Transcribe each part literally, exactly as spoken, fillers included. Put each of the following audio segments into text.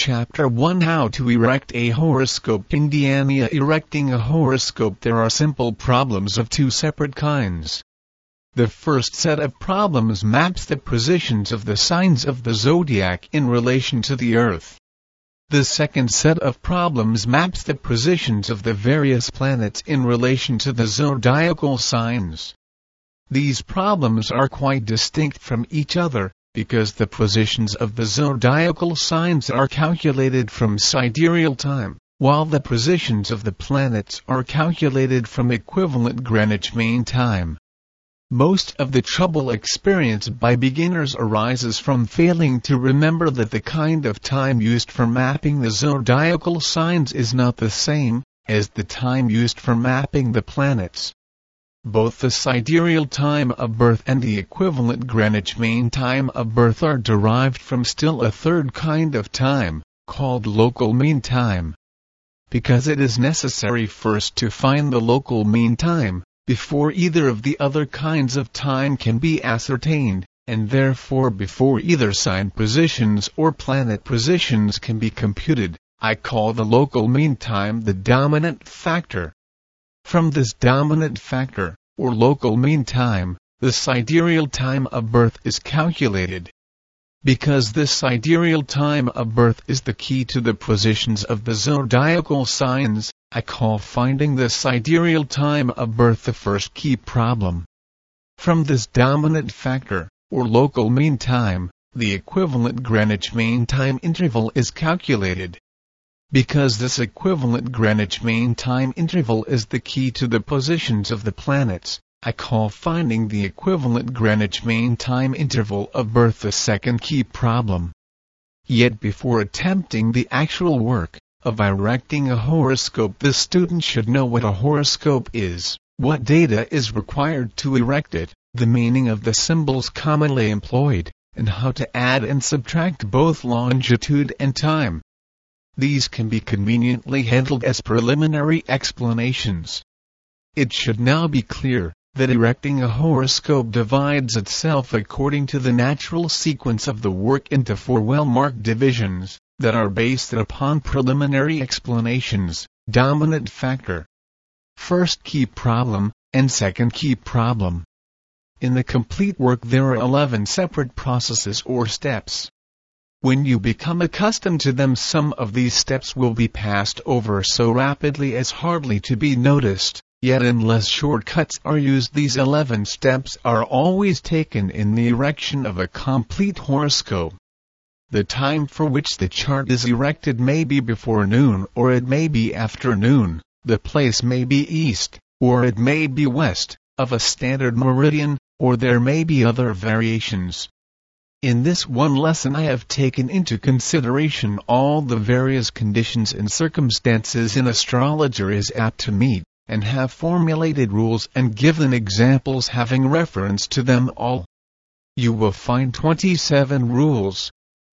Chapter one How to Erect a Horoscope. Indiana. Erecting a horoscope. There are simple problems of two separate kinds. The first set of problems maps the positions of the signs of the zodiac in relation to the Earth. The second set of problems maps the positions of the various planets in relation to the zodiacal signs. These problems are quite distinct from each other, because the positions of the zodiacal signs are calculated from sidereal time, while the positions of the planets are calculated from equivalent Greenwich Mean Time. Most of the trouble experienced by beginners arises from failing to remember that the kind of time used for mapping the zodiacal signs is not the same as the time used for mapping the planets. Both the sidereal time of birth and the equivalent Greenwich Mean Time of birth are derived from still a third kind of time, called local mean time. Because it is necessary first to find the local mean time, before either of the other kinds of time can be ascertained, and therefore before either sign positions or planet positions can be computed, I call the local mean time the dominant factor. From this dominant factor, or local mean time, the sidereal time of birth is calculated. Because this sidereal time of birth is the key to the positions of the zodiacal signs, I call finding the sidereal time of birth the first key problem. From this dominant factor, or local mean time, the equivalent Greenwich Mean Time interval is calculated. Because this equivalent Greenwich Mean Time interval is the key to the positions of the planets, I call finding the equivalent Greenwich Mean Time interval of birth the second key problem. Yet before attempting the actual work of erecting a horoscope, the student should know what a horoscope is, what data is required to erect it, the meaning of the symbols commonly employed, and how to add and subtract both longitude and time. These can be conveniently handled as preliminary explanations. It should now be clear that erecting a horoscope divides itself according to the natural sequence of the work into four well-marked divisions that are based upon preliminary explanations: dominant factor, first key problem, and second key problem. In the complete work there are eleven separate processes or steps. When you become accustomed to them, some of these steps will be passed over so rapidly as hardly to be noticed, yet unless shortcuts are used, these eleven steps are always taken in the erection of a complete horoscope. The time for which the chart is erected may be before noon, or it may be afternoon. The place may be east, or it may be west, of a standard meridian, or there may be other variations. In this one lesson I have taken into consideration all the various conditions and circumstances an astrologer is apt to meet, and have formulated rules and given examples having reference to them all. You will find twenty-seven rules.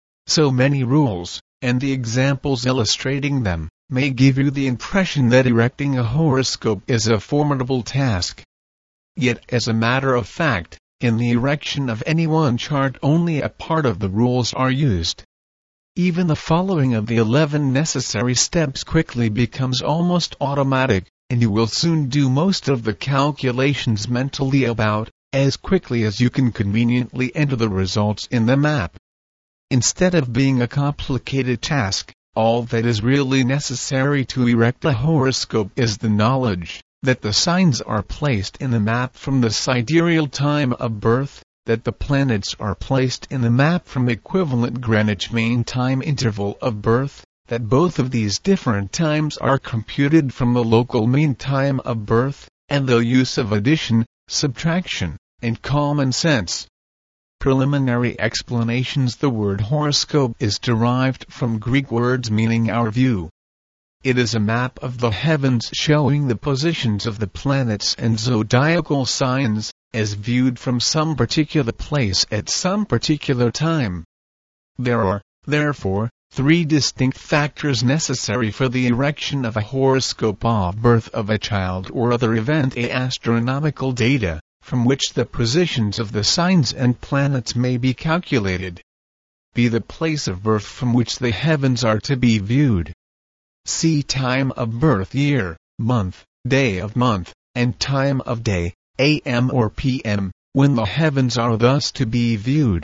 So many rules, and the examples illustrating them, may give you the impression that erecting a horoscope is a formidable task. Yet as a matter of fact, in the erection of any one chart only a part of the rules are used. Even the following of the eleven necessary steps quickly becomes almost automatic, and you will soon do most of the calculations mentally about as quickly as you can conveniently enter the results in the map. Instead of being a complicated task, all that is really necessary to erect a horoscope is the knowledge that the signs are placed in the map from the sidereal time of birth, that the planets are placed in the map from equivalent Greenwich Mean Time interval of birth, that both of these different times are computed from the local mean time of birth, and the use of addition, subtraction, and common sense. Preliminary explanations. The word horoscope is derived from Greek words meaning our view. It is a map of the heavens showing the positions of the planets and zodiacal signs, as viewed from some particular place at some particular time. There are, therefore, three distinct factors necessary for the erection of a horoscope: a, birth of a child or other event; a, astronomical data, from which the positions of the signs and planets may be calculated; be the place of birth from which the heavens are to be viewed. See time of birth year, month, day of month, and time of day, A M or P M, when the heavens are thus to be viewed.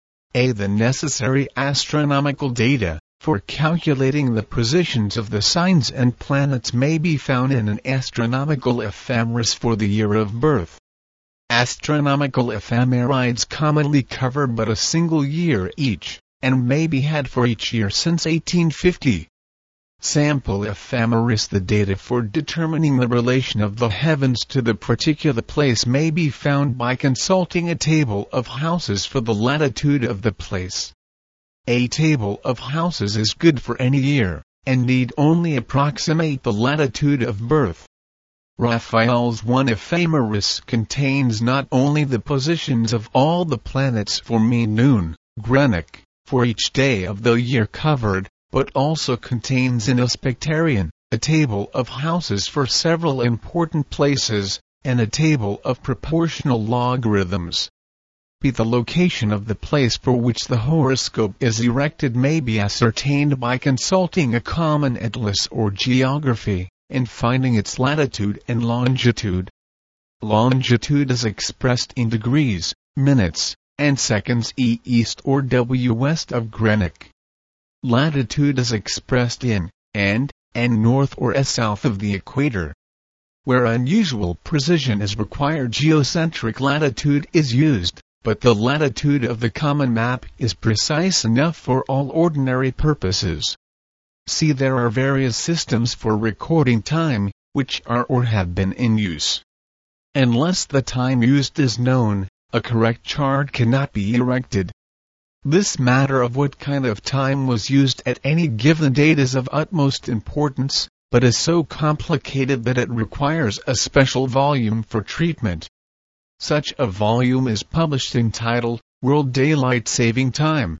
A. The necessary astronomical data for calculating the positions of the signs and planets may be found in an astronomical ephemeris for the year of birth. Astronomical ephemerides commonly cover but a single year each, and may be had for each year since eighteen fifty. Sample ephemeris. The data for determining the relation of the heavens to the particular place may be found by consulting a table of houses for the latitude of the place. A table of houses is good for any year, and need only approximate the latitude of birth. Raphael's one ephemeris contains not only the positions of all the planets for mean noon, Greenwich, for each day of the year covered, but also contains in a spectarian, a table of houses for several important places, and a table of proportional logarithms. B. The location of the place for which the horoscope is erected may be ascertained by consulting a common atlas or geography, and finding its latitude and longitude. Longitude is expressed in degrees, minutes, and seconds E east or W west of Greenwich. Latitude is expressed in, and, and north or S south of the equator. Where unusual precision is required, geocentric latitude is used, but the latitude of the common map is precise enough for all ordinary purposes. See, there are various systems for recording time, which are or have been in use. Unless the time used is known, a correct chart cannot be erected. This matter of what kind of time was used at any given date is of utmost importance, but is so complicated that it requires a special volume for treatment. Such a volume is published entitled, World Daylight Saving Time.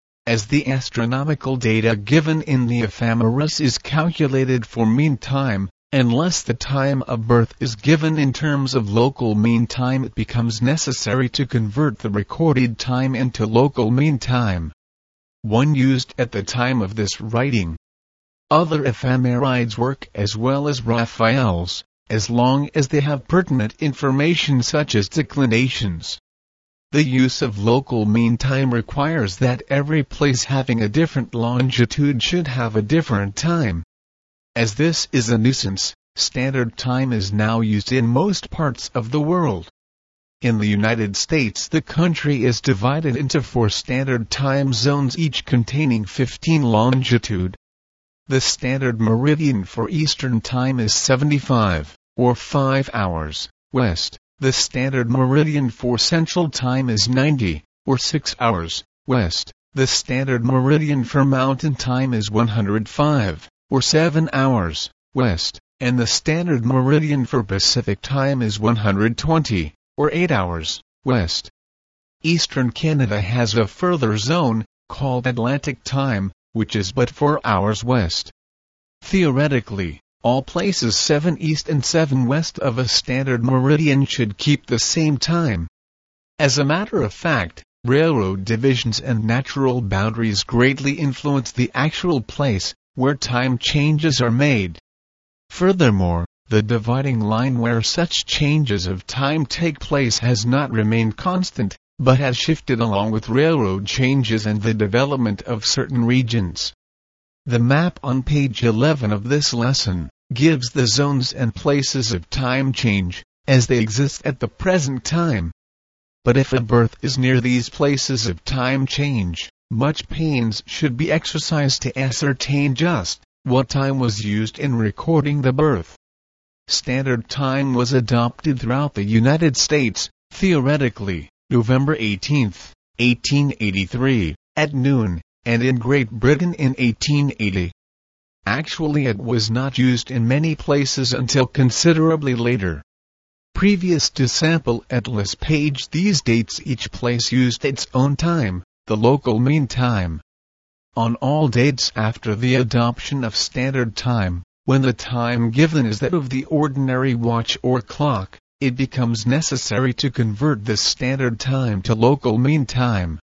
As the astronomical data given in the ephemeris is calculated for mean time, unless the time of birth is given in terms of local mean time, it becomes necessary to convert the recorded time into local mean time. One used at the time of this writing. Other ephemerides work as well as Raphael's, as long as they have pertinent information such as declinations. The use of local mean time requires that every place having a different longitude should have a different time. As this is a nuisance, standard time is now used in most parts of the world. In the United States, the country is divided into four standard time zones, each containing fifteen longitude. The standard meridian for Eastern Time is seventy-five, or five hours, west. The standard meridian for Central Time is ninety, or six hours, west. The standard meridian for Mountain Time is one hundred five, or seven hours, west. And the standard meridian for Pacific Time is one hundred twenty, or eight hours, west. Eastern Canada has a further zone, called Atlantic Time, which is but four hours west. Theoretically, all places seven east and seven west of a standard meridian should keep the same time. As a matter of fact, railroad divisions and natural boundaries greatly influence the actual place where time changes are made. Furthermore, the dividing line where such changes of time take place has not remained constant, but has shifted along with railroad changes and the development of certain regions. The map on page eleven of this lesson gives the zones and places of time change, as they exist at the present time. But if a birth is near these places of time change, much pains should be exercised to ascertain just what time was used in recording the birth. Standard time was adopted throughout the United States, theoretically, November eighteenth, eighteen eighty-three, at noon, and in Great Britain in eighteen eighty. Actually, it was not used in many places until considerably later. Previous to sample atlas page, these dates each place used its own time, the local mean time. On all dates after the adoption of standard time, when the time given is that of the ordinary watch or clock, it becomes necessary to convert this standard time to local mean time.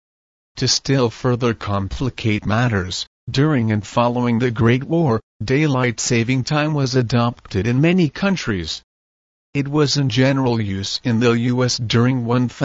To still further complicate matters, during and following the Great War, daylight saving time was adopted in many countries. It was in general use in the U S during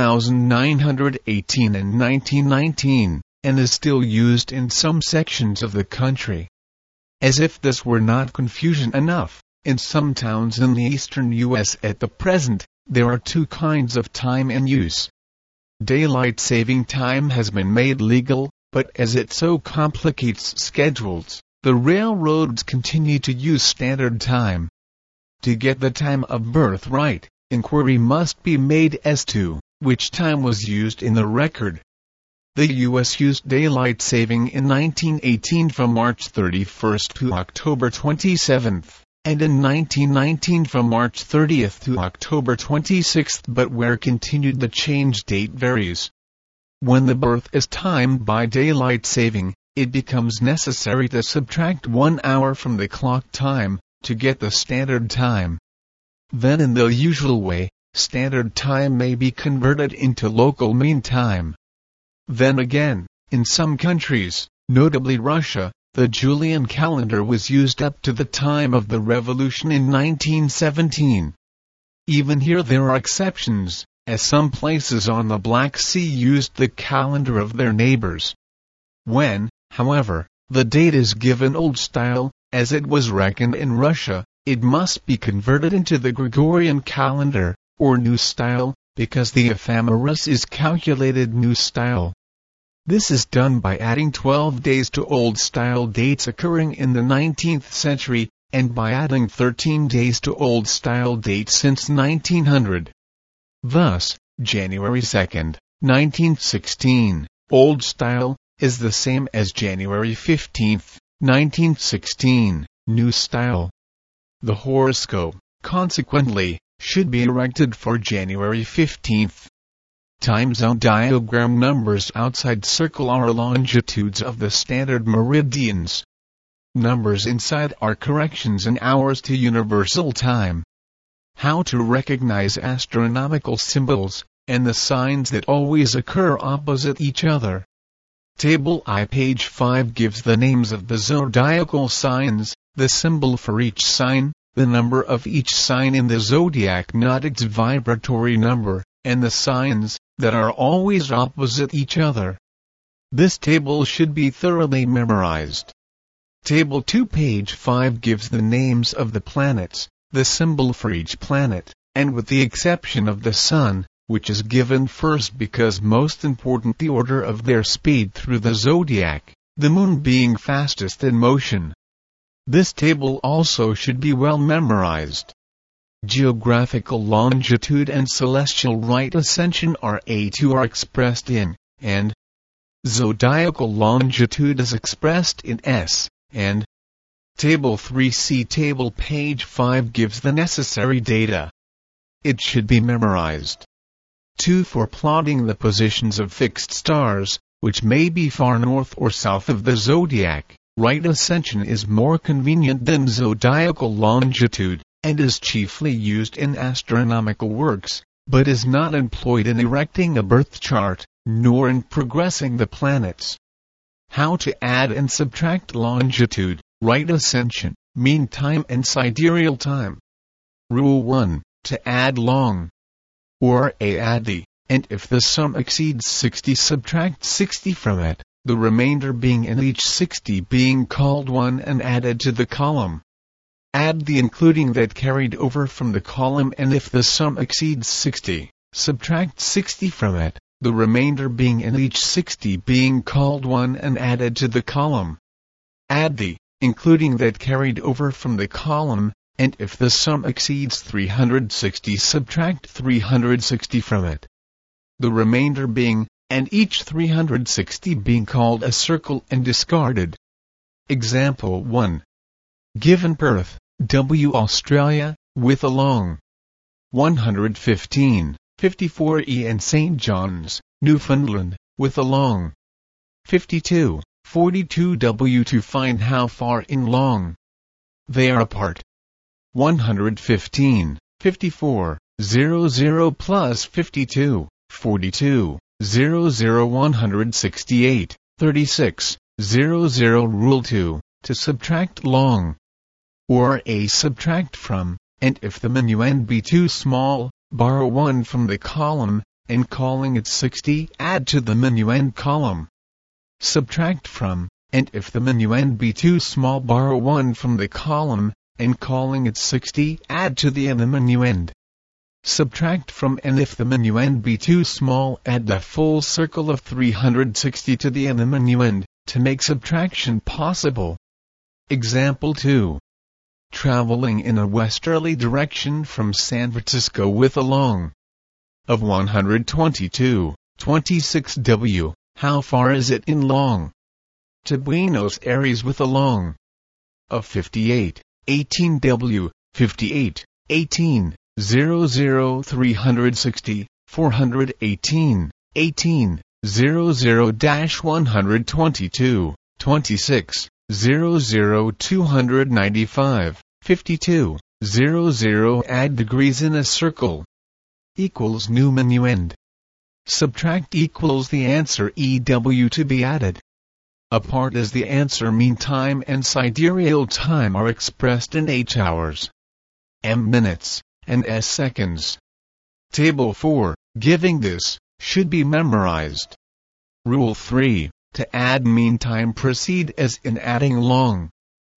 nineteen eighteen and nineteen nineteen, and is still used in some sections of the country. As if this were not confusion enough, in some towns in the eastern U S at the present, there are two kinds of time in use. Daylight saving time has been made legal, but as it so complicates schedules, the railroads continue to use standard time. To get the time of birth right, inquiry must be made as to which time was used in the record. The U S used daylight saving in nineteen eighteen from March thirty-first to October twenty-seventh, and in nineteen nineteen from March thirtieth to October twenty-sixth, but where continued the change date varies. When the birth is timed by daylight saving, it becomes necessary to subtract one hour from the clock time to get the standard time. Then in the usual way, standard time may be converted into local mean time. Then again, in some countries, notably Russia, the Julian calendar was used up to the time of the revolution in nineteen seventeen. Even here there are exceptions, as some places on the Black Sea used the calendar of their neighbors. When, however, the date is given Old Style, as it was reckoned in Russia, it must be converted into the Gregorian calendar, or New Style, because the ephemeris is calculated New Style. This is done by adding twelve days to Old Style dates occurring in the nineteenth century, and by adding thirteen days to Old Style dates since nineteen hundred. Thus, January second, nineteen sixteen, Old Style, is the same as January fifteenth, nineteen sixteen, New Style. The horoscope, consequently, should be erected for January fifteenth. Time zone diagram numbers outside circle are longitudes of the standard meridians. Numbers inside are corrections in hours to universal time. How to recognize astronomical symbols, and the signs that always occur opposite each other. Table I page five gives the names of the zodiacal signs, the symbol for each sign, the number of each sign in the zodiac, not its vibratory number, and the signs that are always opposite each other. This table should be thoroughly memorized. Table two page five gives the names of the planets, the symbol for each planet, and with the exception of the Sun, which is given first because most important the order of their speed through the zodiac, the Moon being fastest in motion. This table also should be well memorized. Geographical longitude and celestial right ascension R A two are expressed in, and zodiacal longitude is expressed in S, and Table three C Table page five gives the necessary data. It should be memorized. two For plotting the positions of fixed stars, which may be far north or south of the zodiac, right ascension is more convenient than zodiacal longitude, and is chiefly used in astronomical works, but is not employed in erecting a birth chart, nor in progressing the planets. How to add and subtract longitude, right ascension, mean time and sidereal time. Rule one. To add long, or a add the, and if the sum exceeds sixty, subtract sixty from it, the remainder being and each sixty being called one and added to the column. Add the including that carried over from the column, and if the sum exceeds sixty, subtract sixty from it, the remainder being and each sixty being called one and added to the column. Add the including that carried over from the column, and if the sum exceeds three hundred sixty, subtract three hundred sixty from it, the remainder being, and each three hundred sixty being called a circle and discarded. Example one. Given Perth, W Australia, with a long one hundred fifteen, fifty-four E, and Saint John's, Newfoundland, with a long fifty-two, forty-two W. To find how far in long they are apart. one hundred fifteen, fifty-four, zero zero plus fifty-two, forty-two, zero zero one sixty-eight, thirty-six, zero zero. Rule two. To subtract long. Or a subtract from, and if the minuend be too small, borrow one from the column, and calling it sixty, add to the minuend column. Subtract from, and if the minuend be too small, borrow one from the column, and calling it sixty, add to the other minuend. Subtract from, and if the minuend be too small, add the full circle of three hundred sixty to the other minuend, to make subtraction possible. Example two. Traveling in a westerly direction from San Francisco with a long of one hundred twenty-two, twenty-six W, how far is it in long? To Buenos Aires with a long of fifty-eight, eighteen W, fifty-eight, eighteen, zero zero. Three hundred sixty, four hundred eighteen, eighteen, zero zero. one hundred twenty-two, twenty-six, zero zero. Two hundred ninety-five, fifty-two, zero zero. Add degrees in a circle. Equals new minuend. Subtract equals the answer E W to be added. Apart as the answer mean time and sidereal time are expressed in H hours, M minutes, and S seconds. Table four, giving this, should be memorized. Rule three. To add mean time, proceed as in adding long.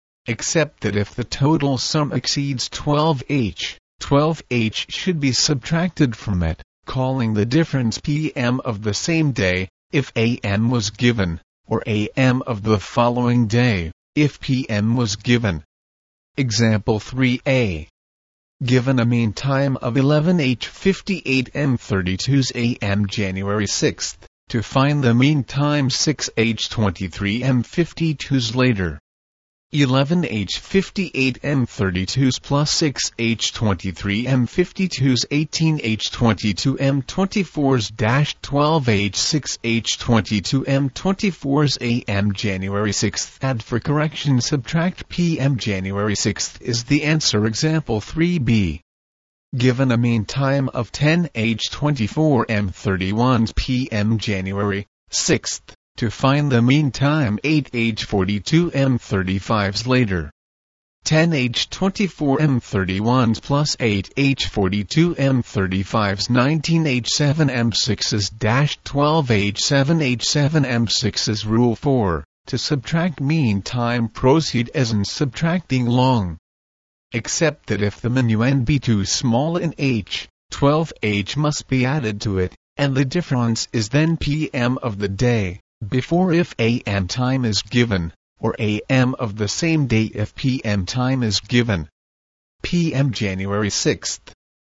Except that if the total sum exceeds twelve H, twelve H should be subtracted from it, calling the difference P M of the same day, if A M was given, or A M of the following day, if P M was given. Example three A. Given a mean time of eleven H fifty-eight M thirty-twos A M January sixth, to find the mean time six H twenty-three M fifty-twos later. eleven H fifty-eight M thirty-twos plus six H twenty-three M fifty-twos eighteen H twenty-two M twenty-fours dash twelve H six H twenty-two M twenty-fours A M January sixth. Add for correction, subtract P M January sixth is the answer. Example three B. Given a mean time of ten H twenty-four M thirty-ones P M January sixth, to find the mean time eight H forty-two M thirty-fives later. ten H twenty-four M thirty-ones plus eight H forty-two M thirty-fives nineteen H seven M sixes dash twelve H seven H seven M sixes. Rule four. To subtract mean time, proceed as in subtracting long. Except that if the minuend be too small in H, twelve H must be added to it, and the difference is then P M of the day before if A M time is given, or A M of the same day if P M time is given. P M January sixth.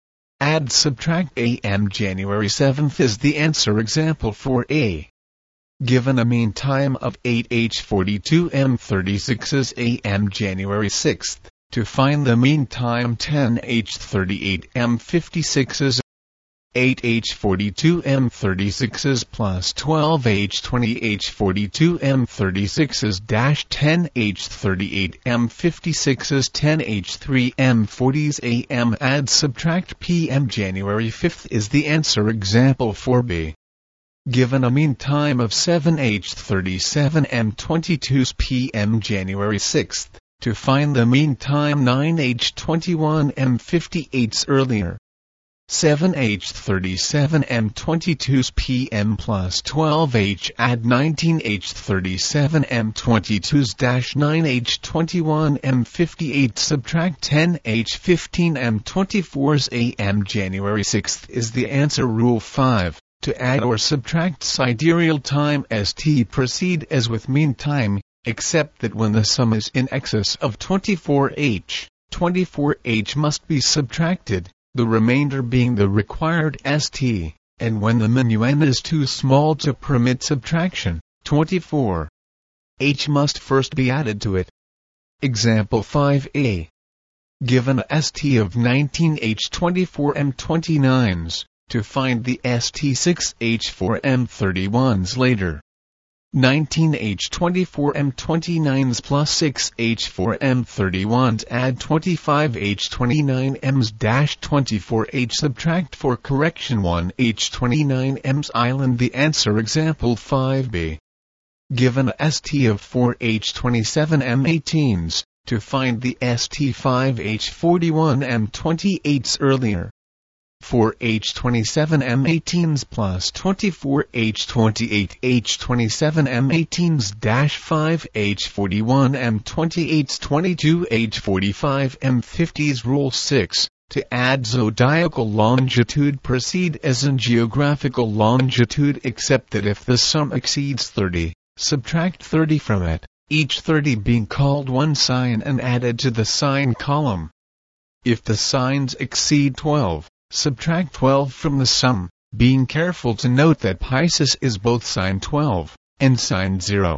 Add subtract A M January seventh is the answer. Example four A. Given a mean time of eight H forty-two M thirty-sixes A M January sixth, to find the mean time ten H thirty-eight M fifty-sixes. eight H forty-two M thirty-sixes plus twelve H twenty H forty-two M thirty-sixes dash ten H thirty-eight M fifty-sixes ten H three M forties A M. Add subtract P M January fifth is the answer. Example four B. Given a mean time of seven H thirty-seven M twenty-twos P M January sixth, to find the mean time nine H twenty-one M fifty-eights earlier. seven H thirty-seven M twenty-twos P M plus twelve H. Add nineteen H thirty-seven M twenty-twos dash nine H twenty-one M fifty-eight. Subtract ten H fifteen M twenty-fours A M January sixth is the answer. Rule five. To add or subtract sidereal time st, proceed as with mean time, except that when the sum is in excess of twenty-four H, twenty-four H must be subtracted, the remainder being the required st, and when the minuend is too small to permit subtraction, twenty-four H must first be added to it. Example five A. Given a st of nineteen H twenty-four M twenty-nines, to find the st six H four M thirty-ones later. nineteen H twenty-four M twenty-nines plus six H four M thirty-ones add twenty-five H twenty-nine M's dash twenty-four H subtract four correction one H twenty-nine M's island. The answer example five B. Given a S T of four H twenty-seven M eighteens, to find the S T five H forty-one M twenty-eights earlier. four H twenty-seven M eighteens plus twenty-four H twenty-eight H twenty-seven M eighteens dash five H forty-one M twenty-eights twenty-two H forty-five M fifties. Rule six. To add zodiacal longitude proceed as in geographical longitude except that if the sum exceeds thirty, subtract thirty from it, each thirty being called one sign and added to the sign column. If the signs exceed twelve, subtract twelve from the sum, being careful to note that Pisces is both sign twelve and sign zero.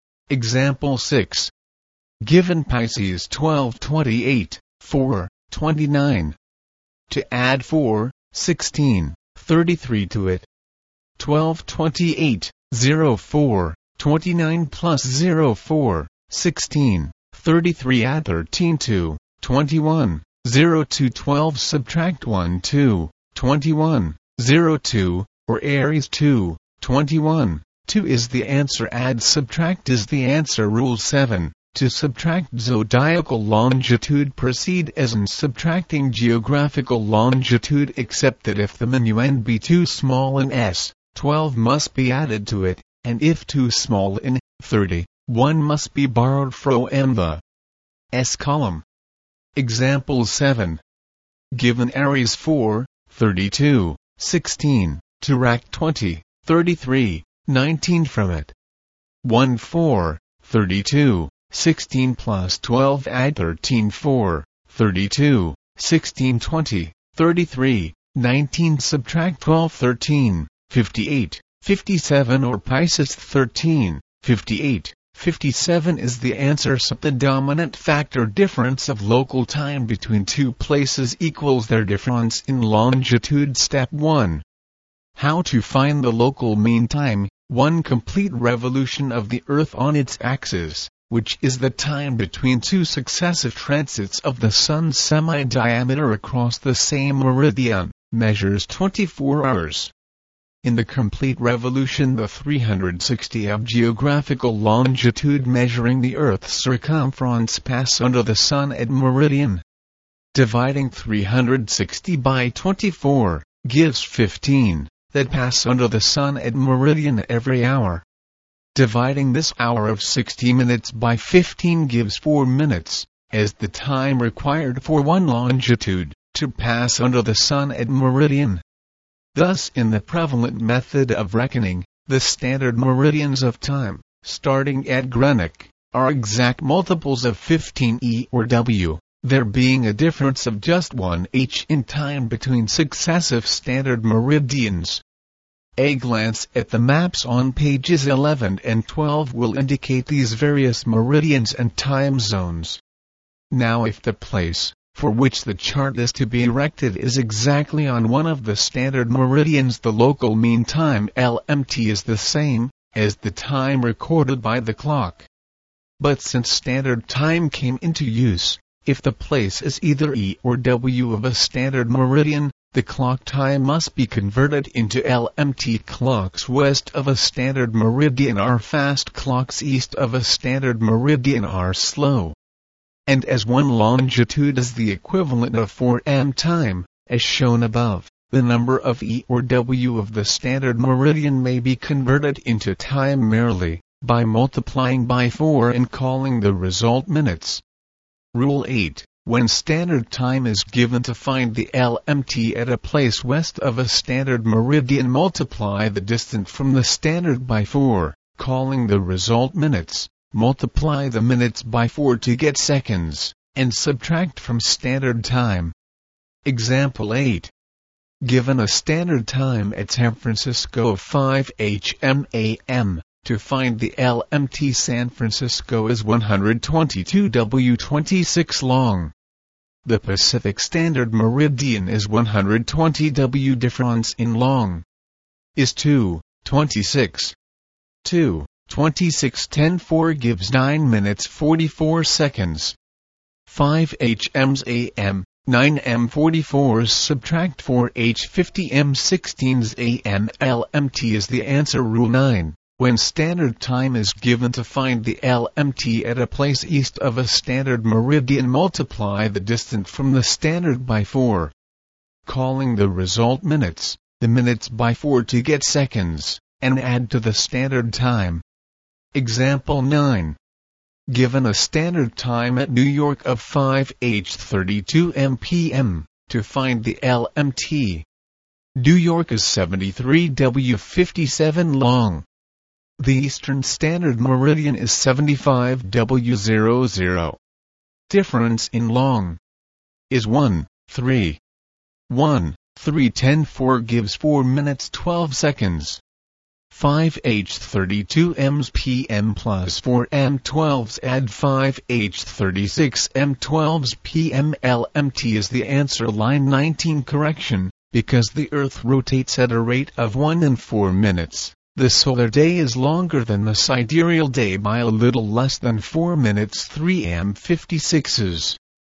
Example six. Given Pisces twelve, twenty-eight, four, twenty-nine. To add four, sixteen, thirty-three to it. twelve, twenty-eight, zero, four, twenty-nine plus zero, four, sixteen, thirty-three add thirteen to, twenty-one. zero to twelve subtract one to, twenty-one, zero to, or Aries two, twenty-one, two is the answer. Add subtract is the answer. Rule seven. To subtract zodiacal longitude proceed as in subtracting geographical longitude except that if the minuend be too small in S, twelve must be added to it, and if too small in thirty, one must be borrowed from the S column. Example seven. Given Aries four, thirty-two, sixteen, to rack twenty, thirty-three, nineteen from it. one, four, thirty-two, sixteen plus twelve add thirteen, four, thirty-two, sixteen, twenty, thirty-three, nineteen subtract twelve, thirteen, fifty-eight, fifty-seven or Pisces thirteen, fifty-eight. fifty-seven is the answer. So the dominant factor difference of local time between two places equals their difference in longitude. Step one. How to find the local mean time. One complete revolution of the Earth on its axis, which is the time between two successive transits of the Sun's semi-diameter across the same meridian, measures twenty-four hours. In the complete revolution, the three hundred sixty of geographical longitude measuring the Earth's circumference pass under the Sun at meridian. Dividing three hundred sixty by twenty-four gives fifteen, that pass under the Sun at meridian every hour. Dividing this hour of sixty minutes by fifteen gives four minutes, as the time required for one longitude to pass under the Sun at meridian. Thus in the prevalent method of reckoning, the standard meridians of time, starting at Greenwich, are exact multiples of fifteen E or W, there being a difference of just one H in time between successive standard meridians. A glance at the maps on pages eleven and twelve will indicate these various meridians and time zones. Now if the place for which the chart is to be erected is exactly on one of the standard meridians, the local mean time L M T is the same as the time recorded by the clock. But since standard time came into use, if the place is either E or W of a standard meridian, the clock time must be converted into L M T. Clocks west of a standard meridian are fast, clocks east of a standard meridian are slow. And as one longitude is the equivalent of four M time, as shown above, the number of E or W of the standard meridian may be converted into time merely by multiplying by four and calling the result minutes. Rule eight. When standard time is given to find the L M T at a place west of a standard meridian, multiply the distance from the standard by four, calling the result minutes. Multiply the minutes by four to get seconds, and subtract from standard time. Example eight. Given a standard time at San Francisco of five H M A M, to find the L M T, San Francisco is one hundred twenty-two W twenty-six long. The Pacific Standard Meridian is one hundred twenty W. Difference in long is two, twenty-six. two. twenty-six ten four gives nine minutes forty-four seconds. five H M's A M, nine M forty-four subtract four H fifty M sixteen's A M L M T is the answer. Rule nine. When standard time is given to find the L M T at a place east of a standard meridian, multiply the distance from the standard by four. Calling the result minutes, the minutes by four to get seconds, and add to the standard time. Example nine. Given a standard time at New York of five H thirty-two M P M, to find the L M T. New York is seventy-three W fifty-seven long. The Eastern Standard Meridian is seventy-five W zero zero. Difference in long is one, three. one, three ten four gives four minutes twelve seconds. five H thirty-two M's P M plus four M twelve's add five H thirty-six M twelve's P M L M T is the answer. Line nineteen. Correction: because the Earth rotates at a rate of one in four minutes, the solar day is longer than the sidereal day by a little less than four minutes three M fifty-sixes.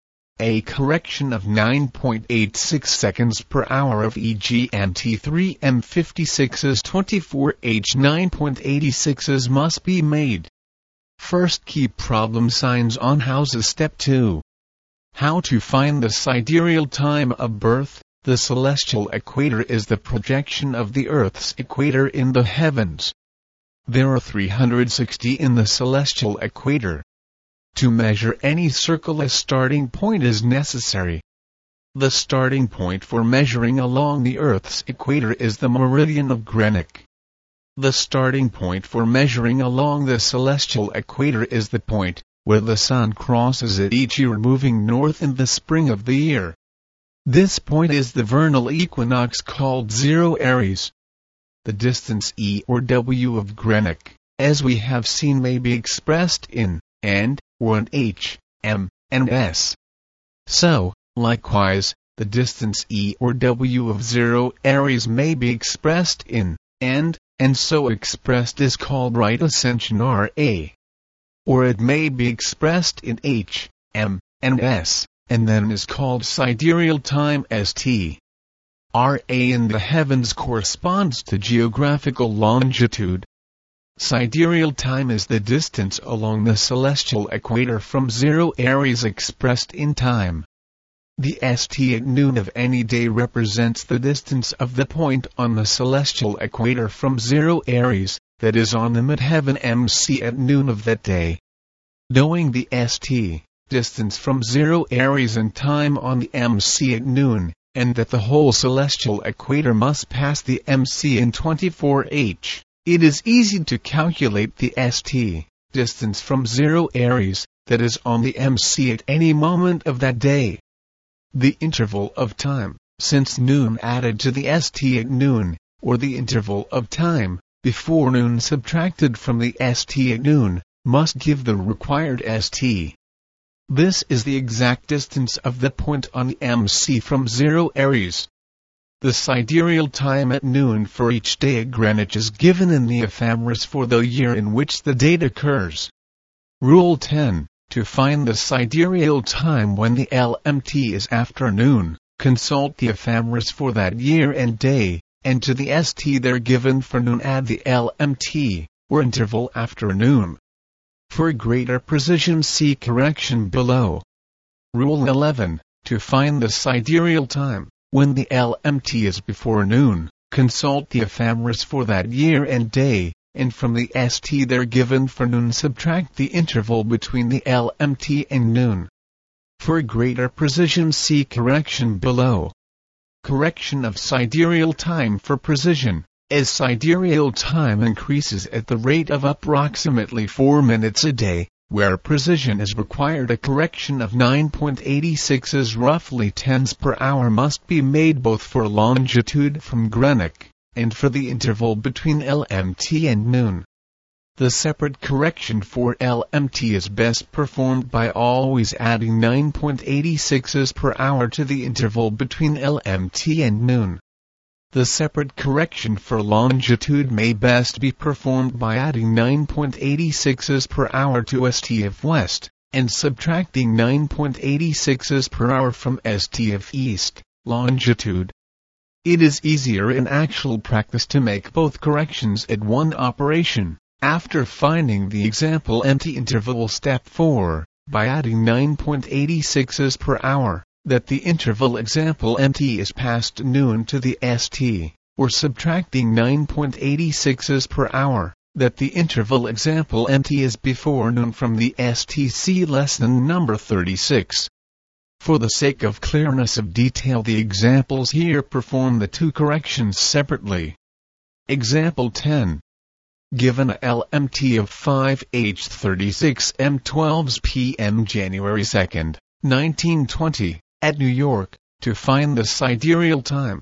A correction of nine point eight six seconds per hour of E G M T three M fifty-sixes twenty-four H nine point eight sixes must be made. First, key problem signs on houses. Step two. How to find the sidereal time of birth. The celestial equator is the projection of the Earth's equator in the heavens. There are three hundred sixty in the celestial equator. To measure any circle, a starting point is necessary. The starting point for measuring along the Earth's equator is the meridian of Greenwich. The starting point for measuring along the celestial equator is the point where the sun crosses it each year, moving north in the spring of the year. This point is the vernal equinox, called zero Aries. The distance E or W of Greenwich, as we have seen, may be expressed in and, or in H, M, and S. So, likewise, the distance E or W of zero Aries may be expressed in and, and so expressed is called right ascension R A. Or it may be expressed in H, M, and S, and then is called sidereal time S T. R A in the heavens corresponds to geographical longitude. Sidereal time is the distance along the celestial equator from zero Aries expressed in time. The S T at noon of any day represents the distance of the point on the celestial equator from zero Aries, that is on the midheaven M C at noon of that day. Knowing the S T, distance from zero Aries and time on the M C at noon, and that the whole celestial equator must pass the M C in twenty-four H, it is easy to calculate the S T, distance from zero Aries, that is on the M C at any moment of that day. The interval of time, since noon added to the S T at noon, or the interval of time, before noon subtracted from the S T at noon, must give the required S T. This is the exact distance of the point on the M C from zero Aries. The sidereal time at noon for each day at Greenwich is given in the ephemeris for the year in which the date occurs. Rule ten. To find the sidereal time when the L M T is afternoon, consult the ephemeris for that year and day, and to the S T there given for noon add the L M T, or interval afternoon. For greater precision, see correction below. Rule eleven. To find the sidereal time, when the L M T is before noon, consult the ephemeris for that year and day, and from the S T there given for noon subtract the interval between the L M T and noon. For greater precision, see correction below. Correction of sidereal time for precision. As sidereal time increases at the rate of approximately four minutes a day, where precision is required, a correction of nine point eight six as roughly tens per hour must be made both for longitude from Greenwich, and for the interval between L M T and noon. The separate correction for L M T is best performed by always adding nine point eight six per hour to the interval between L M T and noon. The separate correction for longitude may best be performed by adding nine point eight six per hour to S T of west, and subtracting nine point eight six per hour from S T of east, longitude. It is easier in actual practice to make both corrections at one operation, after finding the example empty interval step four, by adding nine point eight six per hour, that the interval example empty is past noon to the S T, or subtracting nine point eight six per hour, that the interval example empty is before noon from the S T. See lesson number thirty-six. For the sake of clearness of detail, the examples here perform the two corrections separately. Example ten. Given a L M T of five H thirty-six M twelve p m January second, nineteen twenty, at New York, to find the sidereal time.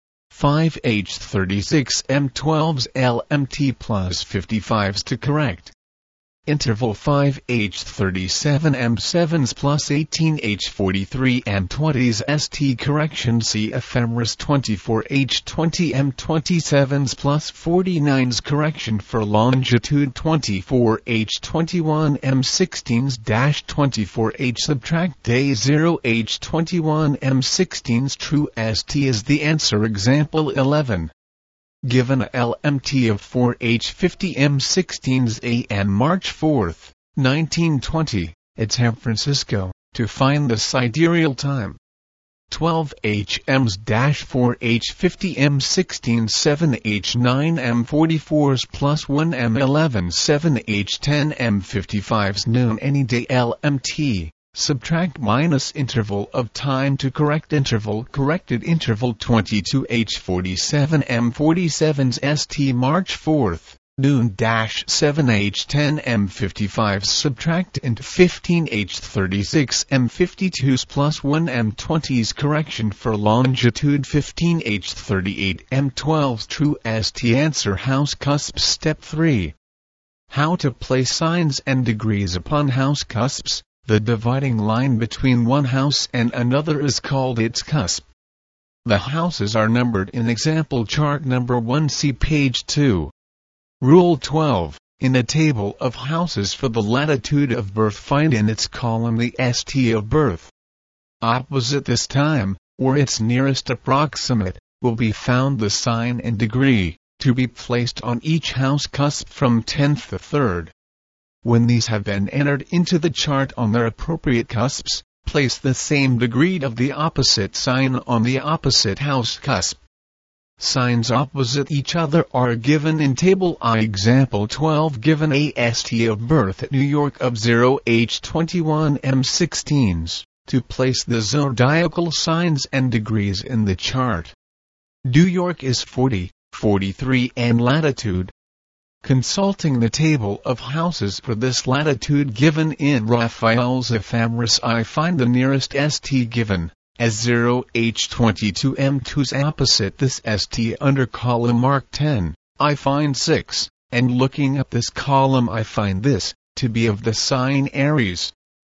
five H thirty-six M twelve L M T plus fifty-fives to correct. Interval five H thirty-seven M sevens plus eighteen H forty-three M twenties S T correction. See ephemeris twenty-four H twenty M twenty-sevens plus forty-nines correction for longitude twenty-four H twenty-one M sixteens dash twenty-four H subtract day zero H twenty-one M sixteens. True S T is the answer. Example eleven. Given a L M T of four H fifty M sixteens A M March fourth, nineteen twenty, at San Francisco, to find the sidereal time. twelve H Ms dash four H fifty M sixteen seven H nine M forty-fours plus one M eleven seven H ten M fifty-fives noon any day L M T. Subtract minus interval of time to correct interval corrected interval twenty-two H forty-seven M forty-sevens S T March fourth, noon dash seven H ten M fifty-fives subtract into fifteen H thirty-six M fifty-twos plus one M twenties correction for longitude fifteen H thirty-eight M twelves. True S T answer. House cusps. Step three. How to place signs and degrees upon house cusps. The dividing line between one house and another is called its cusp. The houses are numbered in example chart number one. See page two. Rule twelve. In a table of houses for the latitude of birth, find in its column the S T of birth. Opposite this time, or its nearest approximate, will be found the sign and degree, to be placed on each house cusp from tenth to third. When these have been entered into the chart on their appropriate cusps, place the same degree of the opposite sign on the opposite house cusp. Signs opposite each other are given in Table I. Example twelve. Given a S T of birth at New York of zero H twenty-one M sixteens, to place the zodiacal signs and degrees in the chart. New York is forty, forty-three and latitude. Consulting the table of houses for this latitude given in Raphael's ephemeris, I find the nearest S T given as zero H twenty-two M twos. Opposite this S T under column mark ten, I find six, and looking at this column I find this to be of the sign Aries.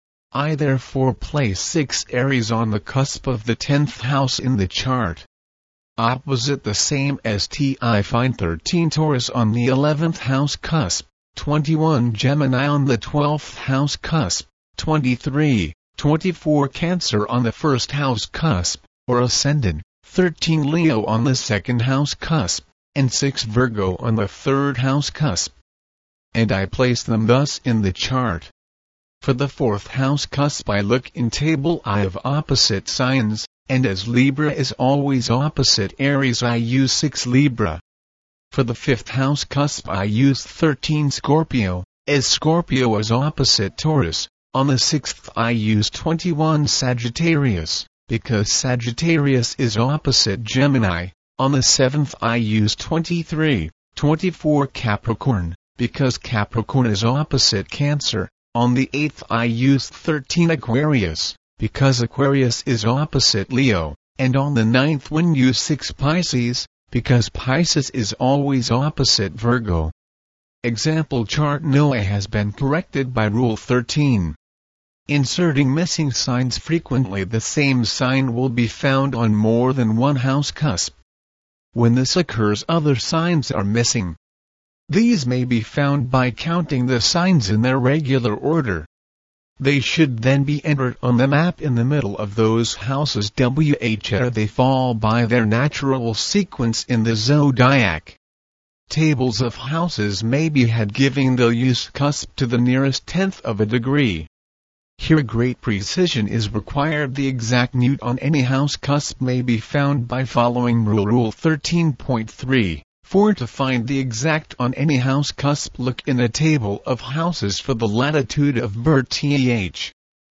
I therefore place six Aries on the cusp of the tenth house in the chart. Opposite the same S T I find thirteen Taurus on the eleventh house cusp, twenty-one Gemini on the twelfth house cusp, twenty-three, twenty-four Cancer on the first house cusp, or ascendant, thirteen Leo on the second house cusp, and six Virgo on the third house cusp. And I place them thus in the chart. For the fourth house cusp I look in Table I of opposite signs, and as Libra is always opposite Aries I use six Libra. For the fifth house cusp I use thirteen Scorpio, as Scorpio is opposite Taurus. On the sixth I use twenty-one Sagittarius, because Sagittarius is opposite Gemini. On the seventh I use twenty-three, twenty-four Capricorn, because Capricorn is opposite Cancer. On the eighth I use thirteen Aquarius, because Aquarius is opposite Leo, and on the ninth one use six Pisces, because Pisces is always opposite Virgo. Example chart Noah has been corrected by Rule thirteen. Inserting missing signs. Frequently the same sign will be found on more than one house cusp. When this occurs, other signs are missing. These may be found by counting the signs in their regular order. They should then be entered on the map in the middle of those houses where they fall by their natural sequence in the zodiac. Tables of houses may be had giving the use cusp to the nearest tenth of a degree. Here great precision is required. The exact newt on any house cusp may be found by following rule rule thirteen point three. For to find the exact on any house cusp, look in a table of houses for the latitude of birth.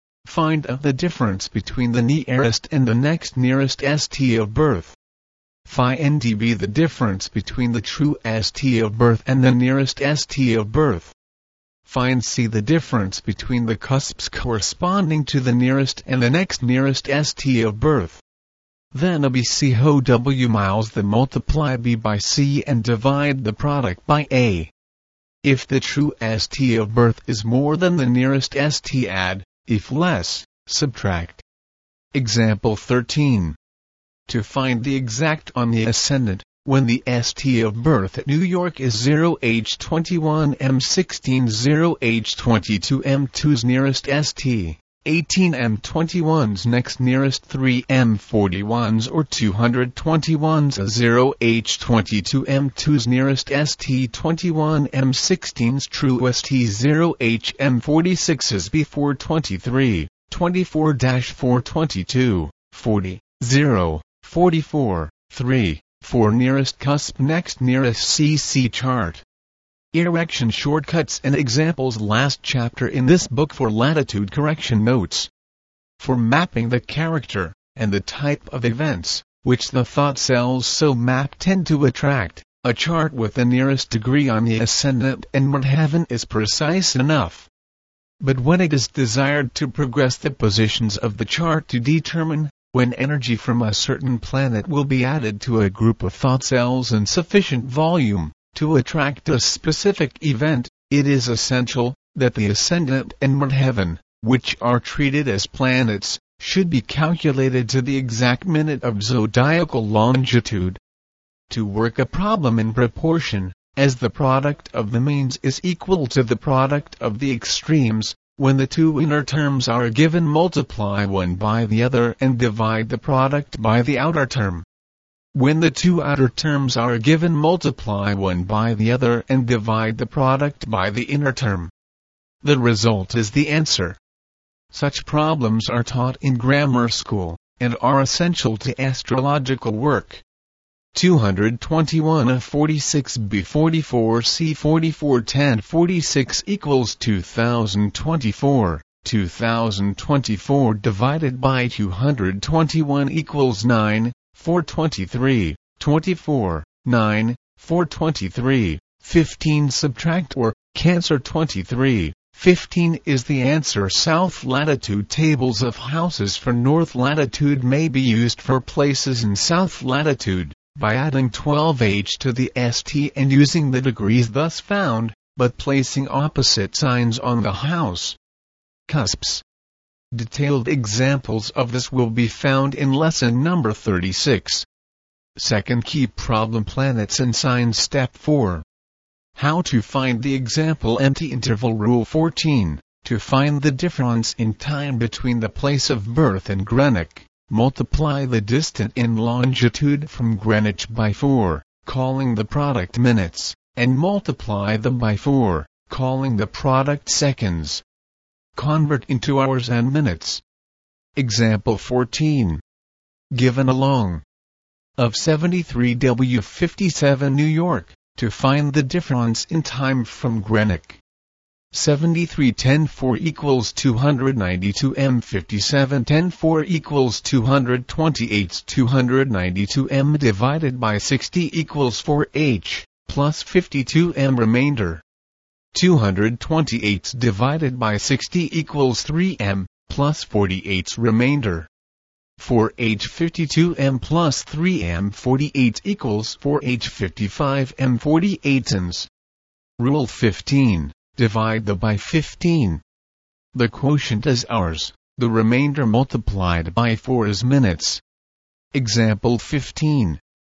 Find out the difference between the nearest and the next nearest st of birth. Find be the difference between the true st of birth and the nearest st of birth. Find c the difference between the cusps corresponding to the nearest and the next nearest st of birth. Then a b c ho w miles the multiply b by c and divide the product by a. If the true st of birth is more than the nearest st, add; if less, subtract. Example thirteen. To find the exact on the ascendant, when the st of birth at New York is zero H twenty-one M sixteen zero H twenty-two M two's nearest st, eighteen M twenty-one's next nearest three M forty-one's or two hundred twenty-one's a zero H twenty-two M two's nearest st, twenty-one M sixteen's true st, zero H M forty-six's B four twenty-three, twenty-four dash four twenty-two, forty, zero, forty-four, three, four nearest cusp next nearest C C chart. Erection shortcuts and examples. Last chapter in this book for latitude correction notes. For mapping the character and the type of events which the thought cells so map tend to attract, a chart with the nearest degree on the ascendant and midheaven is precise enough. But when it is desired to progress the positions of the chart to determine when energy from a certain planet will be added to a group of thought cells in sufficient volume to attract a specific event, it is essential that the ascendant and midheaven, which are treated as planets, should be calculated to the exact minute of zodiacal longitude. To work a problem in proportion, as the product of the means is equal to the product of the extremes, when the two inner terms are given, multiply one by the other and divide the product by the outer term. When the two outer terms are given, multiply one by the other and divide the product by the inner term. The result is the answer. Such problems are taught in grammar school, and are essential to astrological work. two hundred twenty-one A forty-six B forty-four C forty-four ten forty-six equals two thousand twenty-four. two thousand twenty-four divided by two hundred twenty-one equals nine, four twenty-three, twenty-four, nine, four twenty-three, fifteen. Subtract or cancel twenty-three, fifteen is the answer. South latitude tables of houses for north latitude may be used for places in south latitude by adding twelve H to the st and using the degrees thus found, but placing opposite signs on the house cusps. Detailed examples of this will be found in lesson number thirty-six. Second key problem: planets and signs. Step four. How to find the example empty interval. Rule fourteen. To find the difference in time between the place of birth and Greenwich, multiply the distance in longitude from Greenwich by four, calling the product minutes, and multiply them by four, calling the product seconds. Convert into hours and minutes. Example fourteen. Given a long of seventy-three W fifty-seven New York, to find the difference in time from Greenwich. seventy-three ten four equals two hundred ninety-two M fifty-seven ten four equals two hundred twenty-eight two hundred ninety-two M divided by sixty equals four H, plus fifty-two M remainder. two hundred twenty-eight divided by sixty equals three M, plus forty-eight remainder. four H fifty-two M plus three M forty-eight equals four H fifty-five M forty-eight. Rule fifteen. Divide the by fifteen. The quotient is hours, the remainder multiplied by four is minutes. Example fifteen.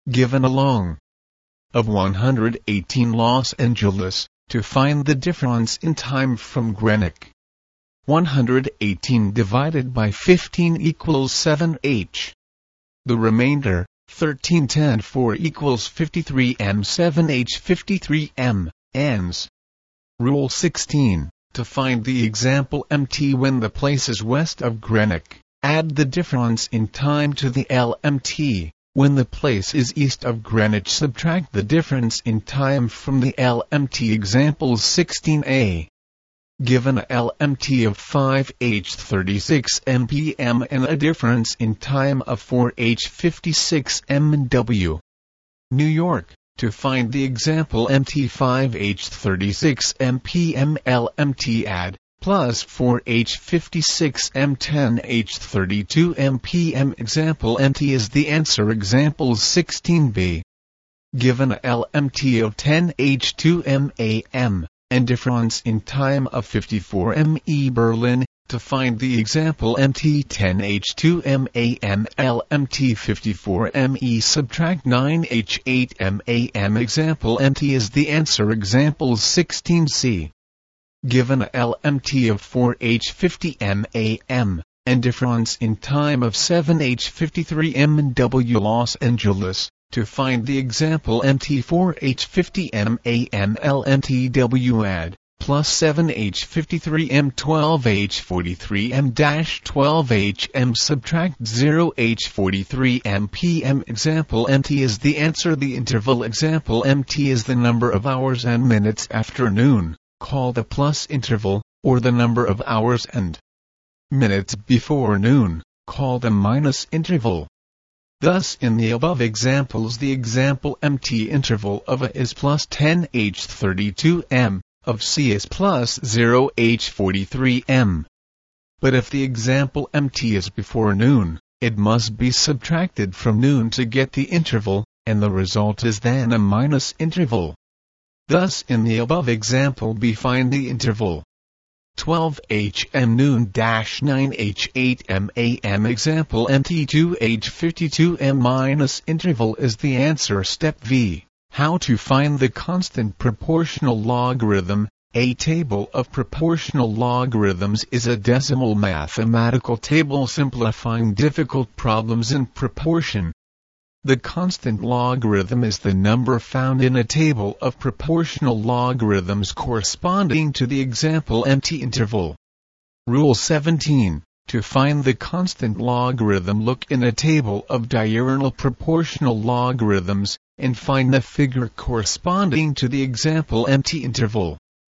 given along of one hundred eighteen Los Angeles, to find the difference in time from Greenwich. one hundred eighteen divided by fifteen equals seven H. The remainder, thirteen ten four equals fifty-three M seven H fifty-three M, ends. Rule sixteen. To find the example M T when the place is west of Greenwich, add the difference in time to the L M T. When the place is east of Greenwich, subtract the difference in time from the L M T. Example sixteen A. Given a L M T of five H thirty-six M P M and a difference in time of four H fifty-six M W. New York. To find the example M T five H thirty-six M P M L M T, add plus four H fifty-six M ten H thirty-two M P M. Example M T is the answer. Example sixteen B. Given a L M T of ten H two M A M and difference in time of fifty-four M E Berlin, to find the example M T ten H two M A M L M T fifty-four M E, subtract nine H eight M A M. Example M T is the answer. Example sixteen C. Given a L M T of four H fifty M A M and difference in time of seven H fifty-three M W Los Angeles, to find the example M T four H fifty M A M L M T W, add plus seven H fifty-three M twelve H forty-three M twelve H M, subtract zero H forty-three M P M. Example M T is the answer. The interval. Example M T is the number of hours and minutes after noon, called a plus interval, or the number of hours and minutes before noon, called a minus interval. Thus in the above examples the example M T interval of A is plus ten H thirty-two M, of C is plus zero H forty-three M. But if the example M T is before noon, it must be subtracted from noon to get the interval, and the result is then a minus interval. Thus in the above example B, find the interval twelve H M noon dash nine H eight M A M. Example M T two H fifty-two M minus interval is the answer. Step V. How to find the constant proportional logarithm. A table of proportional logarithms is a decimal mathematical table simplifying difficult problems in proportion. The constant logarithm is the number found in a table of proportional logarithms corresponding to the example M T interval. Rule seventeen. To find the constant logarithm, look in a table of diurnal proportional logarithms, and find the figure corresponding to the example M T interval.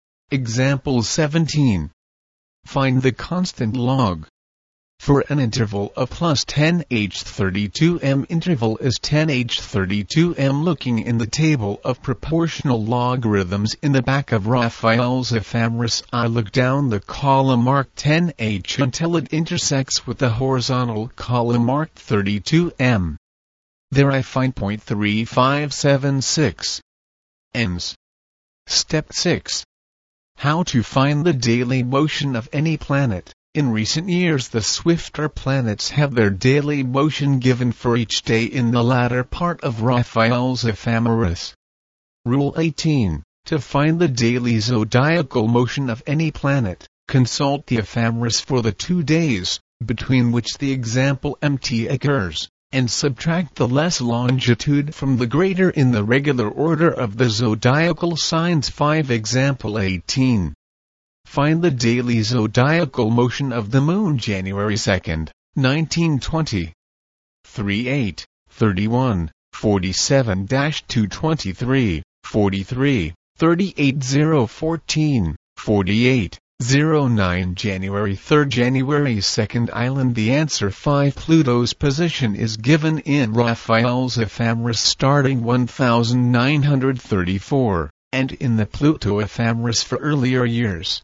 Example seventeen. Find the constant log. For an interval of plus ten H thirty-two M, interval is ten H thirty-two M. Looking in the table of proportional logarithms in the back of Raphael's ephemeris, I look down the column marked ten H until it intersects with the horizontal column marked thirty-two M. There I find point three five seven six. Ends. Step six. How to find the daily motion of any planet. In recent years the swifter planets have their daily motion given for each day in the latter part of Raphael's ephemeris. Rule eighteen. To find the daily zodiacal motion of any planet, consult the ephemeris for the two days, between which the example M T occurs, and subtract the less longitude from the greater in the regular order of the zodiacal signs. five Example eighteen. Find the daily zodiacal motion of the moon January second, nineteen twenty. thirty-eight, thirty-one, forty-seven two twenty-three, forty-three, thirty-eight oh fourteen, forty-eight, oh nine. January third, January second island. The answer five. Pluto's position is given in Raphael's ephemeris starting one thousand nine hundred thirty-four, and in the Pluto ephemeris for earlier years.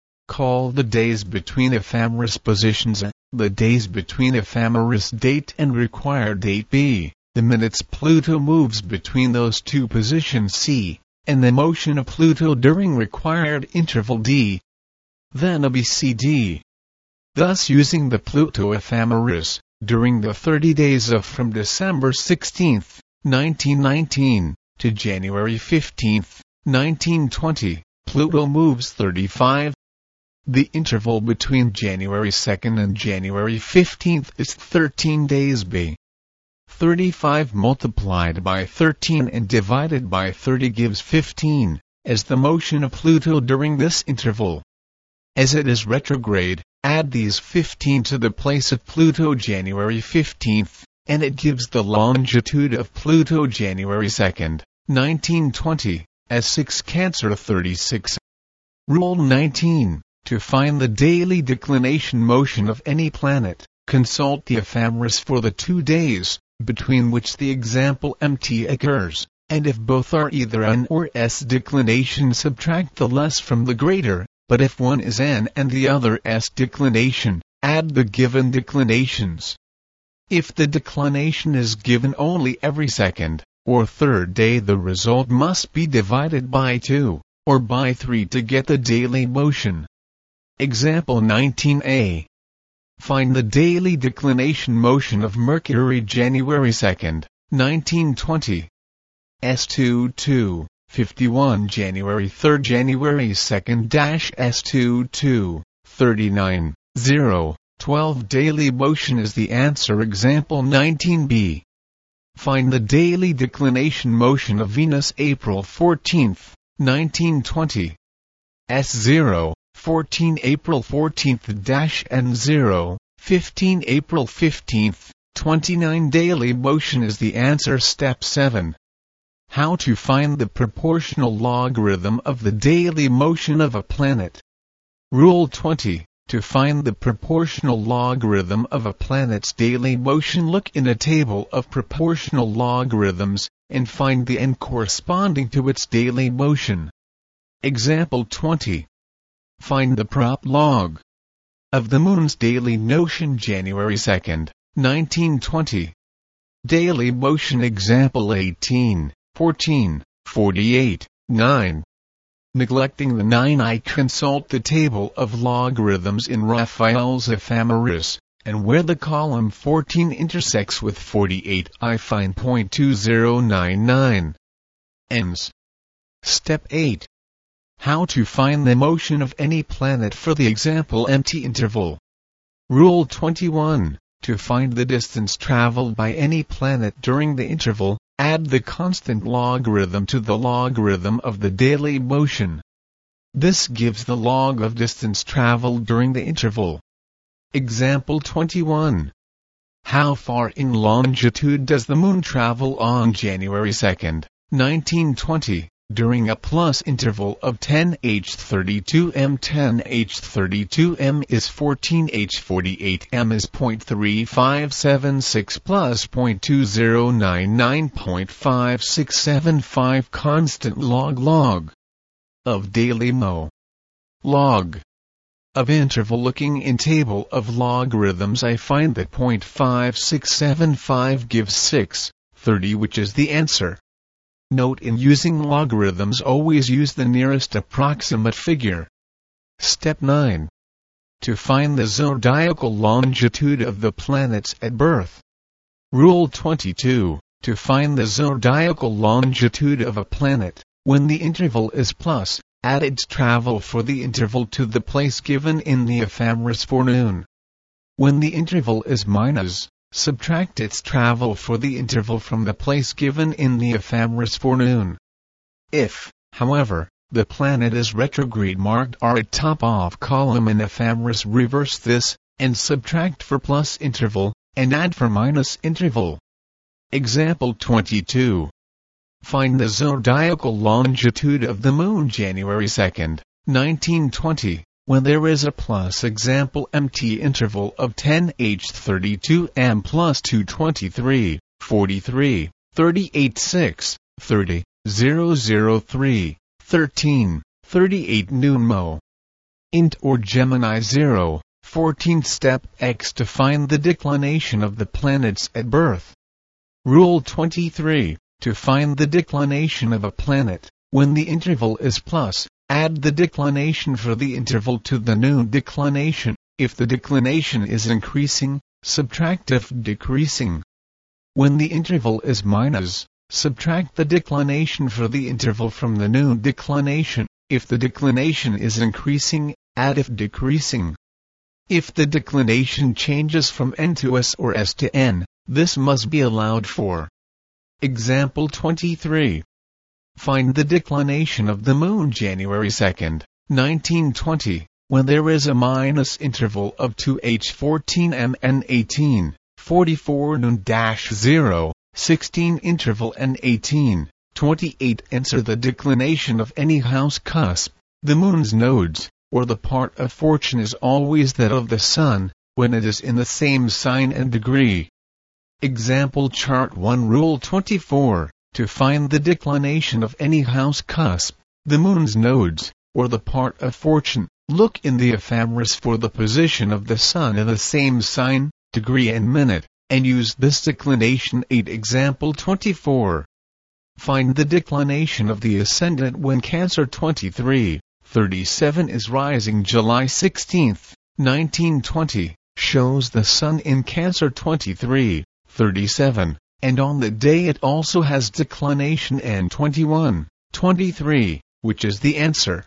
Call the days between ephemeris positions A, the days between ephemeris date and required date B, the minutes Pluto moves between those two positions C, and the motion of Pluto during required interval D. Then A B C D. Thus using the Pluto ephemeris, during the thirty days of from December sixteenth nineteen nineteen, to January fifteenth, nineteen twenty, Pluto moves thirty-five. The interval between January second and January fifteenth is thirteen days. B. thirty-five multiplied by thirteen and divided by thirty gives fifteen, as the motion of Pluto during this interval. As it is retrograde, add these fifteen to the place of Pluto January fifteenth, and it gives the longitude of Pluto January second, nineteen twenty, as six Cancer thirty-six. Rule nineteen. To find the daily declination motion of any planet, consult the ephemeris for the two days between which the example M T occurs, and if both are either an or s declination, subtract the less from the greater, but if one is n and the other s declination, add the given declinations. If the declination is given only every second or third day, the result must be divided by two or by three to get the daily motion. Example nineteen A. Find the daily declination motion of Mercury January second, nineteen twenty. S twenty-two, fifty-one January third January second S twenty-two, thirty-nine, zero, twelve daily motion is the answer. Example nineteen B. Find the daily declination motion of Venus April fourteenth, nineteen twenty. S zero, fourteen April fourteenth N zero, fifteen April fifteenth, twenty-nine daily motion is the answer. Step seven. How to find the proportional logarithm of the daily motion of a planet. Rule twenty. To find the proportional logarithm of a planet's daily motion, look in a table of proportional logarithms, and find the n corresponding to its daily motion. Example twenty. Find the prop log of the Moon's daily motion January second, nineteen twenty. Daily motion. Example eighteen, fourteen, forty-eight, nine. Neglecting the nine, I consult the table of logarithms in Raphael's ephemeris, and where the column fourteen intersects with forty-eight, I find zero point two zero nine nine. Ends. Step eight. How to find the motion of any planet for the example empty interval. Rule twenty-one. To find the distance traveled by any planet during the interval, add the constant logarithm to the logarithm of the daily motion. This gives the log of distance traveled during the interval. Example twenty-one. How far in longitude does the Moon travel on January second, nineteen twenty? During a plus interval of ten H thirty-two M. ten H thirty-two M is fourteen H forty-eight M is zero point three five seven six plus zero point two zero nine nine point five six seven five. Constant log log of daily mo. Log of interval. Looking in table of logarithms, I find that zero point five six seven five gives six, thirty, which is the answer. Note: in using logarithms, always use the nearest approximate figure. Step nine. To find the zodiacal longitude of the planets at birth. Rule twenty-two. To find the zodiacal longitude of a planet, when the interval is plus, add its travel for the interval to the place given in the ephemeris for noon. When the interval is minus, subtract its travel for the interval from the place given in the ephemeris for noon. If, however, the planet is retrograde, marked R at top of column in ephemeris, reverse this, and subtract for plus interval, and add for minus interval. Example twenty-two. Find the zodiacal longitude of the Moon January second, nineteen twenty. When there is a plus example empty interval of ten H thirty-two M plus two twenty-three, forty-three, thirty-eight, six, thirty, zero zero three, thirteen, thirty-eight noon mo. Int or Gemini zero, fourteen. Step X. To find the declination of the planets at birth. Rule twenty-three. To find the declination of a planet, when the interval is plus, add the declination for the interval to the noon declination. If the declination is increasing, subtract if decreasing. When the interval is minus, subtract the declination for the interval from the known declination. If the declination is increasing, add if decreasing. If the declination changes from n to s or s to n, this must be allowed for. Example twenty-three. Find the declination of the moon January second, nineteen twenty, when there is a minus interval of two H fourteen M N eighteen, forty-four noon dash zero, sixteen interval N eighteen, twenty-eight. Answer the declination of any house cusp, the moon's nodes, or the part of fortune is always that of the sun, when it is in the same sign and degree. Example chart one. Rule twenty-four. To find the declination of any house cusp, the moon's nodes, or the part of fortune, look in the ephemeris for the position of the sun in the same sign, degree and minute, and use this declination. eight. Example twenty-four. Find the declination of the ascendant when Cancer twenty-three, thirty-seven is rising. July sixteenth, nineteen twenty, shows the sun in Cancer twenty-three, thirty-seven, and on the day it also has declination N twenty-one, twenty-three, which is the answer.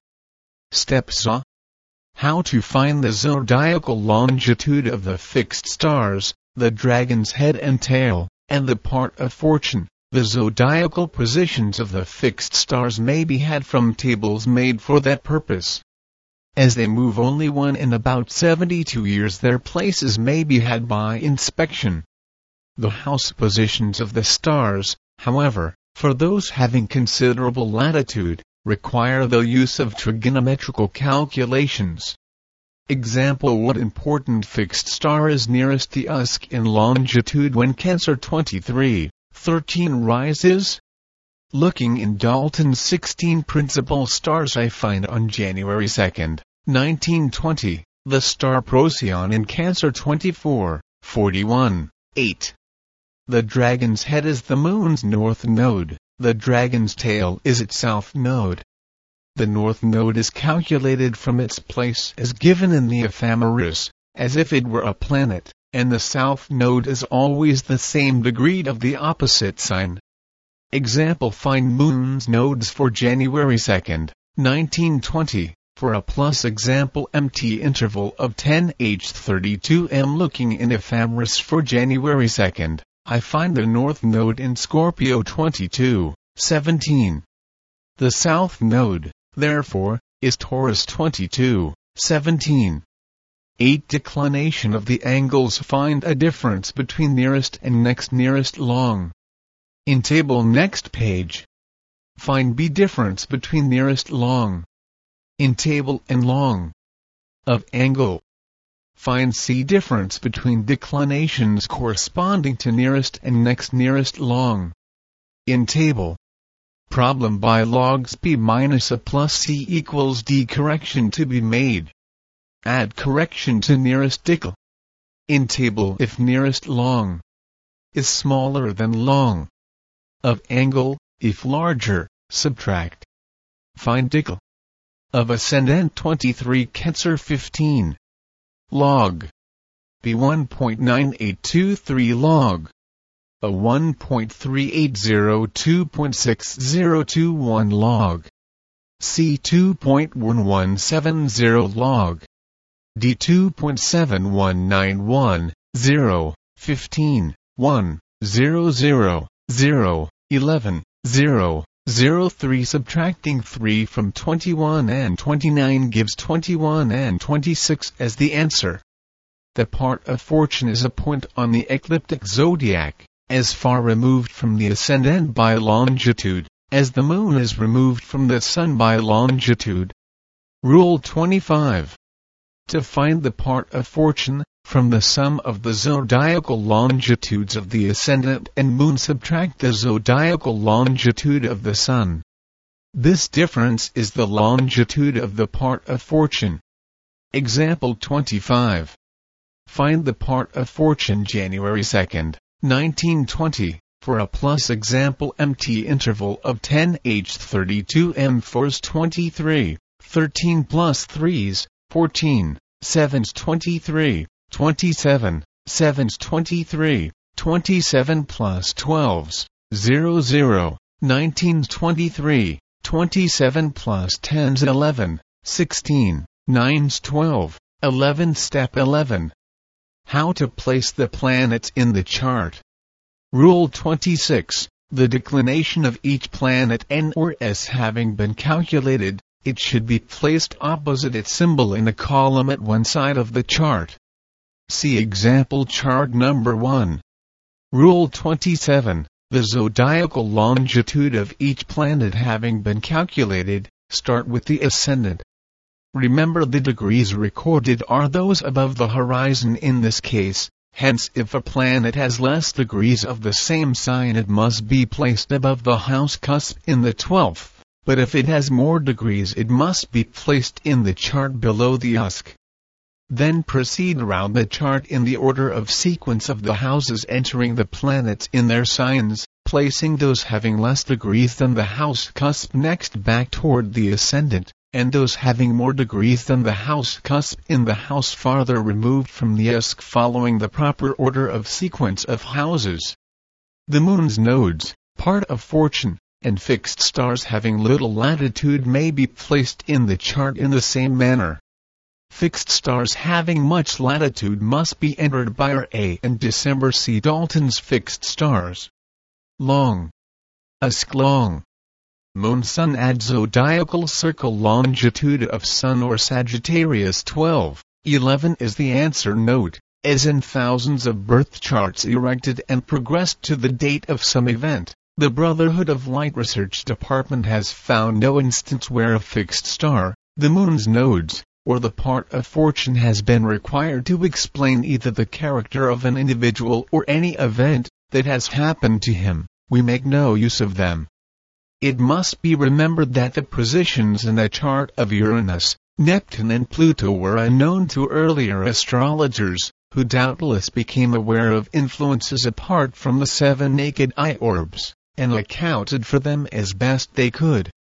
Steps A. How to find the zodiacal longitude of the fixed stars, the dragon's head and tail, and the part of fortune. The zodiacal positions of the fixed stars may be had from tables made for that purpose. As they move only one in about seventy-two years, their places may be had by inspection. The house positions of the stars, however, for those having considerable latitude, require the use of trigonometrical calculations. Example: what important fixed star is nearest the U S C in longitude when Cancer twenty-three, thirteen rises? Looking in Dalton's sixteen principal stars, I find on January second, nineteen twenty, the star Procyon in Cancer twenty-four, forty-one, eight. The dragon's head is the moon's north node, the dragon's tail is its south node. The north node is calculated from its place as given in the ephemeris, as if it were a planet, and the south node is always the same degree of the opposite sign. Example: find moon's nodes for January second, nineteen twenty, for a plus example empty interval of ten H thirty-two M. Looking in ephemeris for January second, I find the north node in Scorpio twenty-two, seventeen. The south node, therefore, is Taurus twenty-two, seventeen. eight. Declination of the angles. Find a difference between nearest and next nearest long. In table next page. Find B difference between nearest long. In table and long. Of angle. Find C difference between declinations corresponding to nearest and next nearest long. In table. Problem by logs B minus A plus C equals D. Correction to be made. Add correction to nearest decl. In table: if nearest long is smaller than long of angle, if larger, subtract. Find decl of ascendant twenty-three Cancer fifteen. Log B one point nine eight two three log A one point three eight zero two point six zero two one log C two point one one seven zero log D two point seven one nine one zero fifteen one zero zero zero eleven zero zero three. Subtracting three from twenty-one and twenty-nine gives twenty-one and twenty-six as the answer. The part of fortune is a point on the ecliptic zodiac, as far removed from the ascendant by longitude, as the moon is removed from the sun by longitude. Rule twenty-five. To find the part of fortune, from the sum of the zodiacal longitudes of the ascendant and moon subtract the zodiacal longitude of the sun. This difference is the longitude of the part of fortune. Example twenty-five. Find the part of fortune January second, nineteen twenty, for a plus example empty interval of ten H thirty-two M. fours twenty-three, thirteen plus threes, fourteen, sevens twenty-three, twenty-seven, sevens twenty-three, twenty-seven plus twelves, zero zero, nineteens twenty-three, twenty-seven plus tens eleven, sixteen, nines twelve, eleven. Step eleven. How to place the planets in the chart. Rule twenty-six. The declination of each planet N or S having been calculated, it should be placed opposite its symbol in a column at one side of the chart. See example chart number one. Rule twenty-seven. The zodiacal longitude of each planet having been calculated, start with the ascendant. Remember, the degrees recorded are those above the horizon in this case, hence if a planet has less degrees of the same sign it must be placed above the house cusp in the twelfth, but if it has more degrees it must be placed in the chart below the U S C. Then proceed around the chart in the order of sequence of the houses entering the planets in their signs, placing those having less degrees than the house cusp next back toward the ascendant, and those having more degrees than the house cusp in the house farther removed from the U S C following the proper order of sequence of houses. The moon's nodes, part of fortune, and fixed stars having little latitude may be placed in the chart in the same manner. Fixed stars having much latitude must be entered by R A and December. See Dalton's fixed stars. Long. U S C long. Moon Sun. Add zodiacal circle longitude of Sun or Sagittarius. twelve, eleven is the answer. Note, as in thousands of birth charts erected and progressed to the date of some event, the Brotherhood of Light Research Department has found no instance where a fixed star, the moon's nodes, or the part of fortune has been required to explain either the character of an individual or any event that has happened to him. We make no use of them. It must be remembered that the positions in the chart of Uranus, Neptune and Pluto were unknown to earlier astrologers, who doubtless became aware of influences apart from the seven naked eye orbs, and accounted for them as best they could.